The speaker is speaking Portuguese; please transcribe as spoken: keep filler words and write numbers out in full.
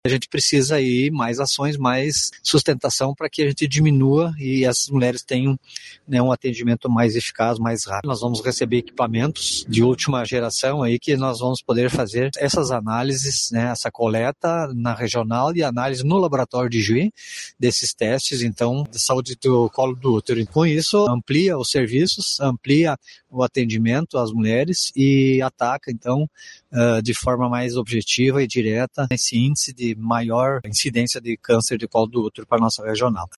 A gente precisa aí mais ações, mais sustentação para que a gente diminua e essas mulheres tenham, né, um atendimento mais eficaz, mais rápido. Nós vamos receber equipamentos de última geração aí que nós vamos poder fazer essas análises, né, essa coleta na regional e análise no laboratório de Juí desses testes, então, de saúde do colo do útero. Com isso, amplia os serviços, amplia o atendimento às mulheres e ataca, então, de forma mais objetiva e direta esse índice de maior incidência de câncer de colo do útero para a nossa regional.